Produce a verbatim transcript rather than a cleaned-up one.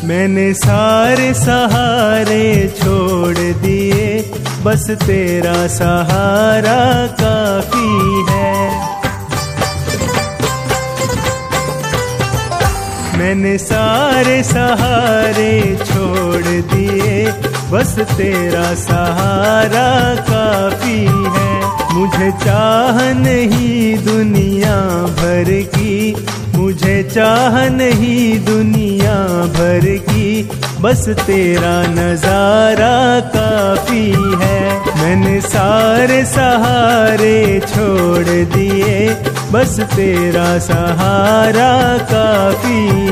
मैंने सारे सहारे छोड़ दिए, बस तेरा सहारा काफी है। मैंने सारे सहारे छोड़ दिए, बस तेरा सहारा काफी है। मुझे चाह नहीं दुनिया भर की, मुझे चाह नहीं दुनिया भर की, बस तेरा नजारा काफी है। मैंने सारे सहारे छोड़ दिए, बस तेरा सहारा काफी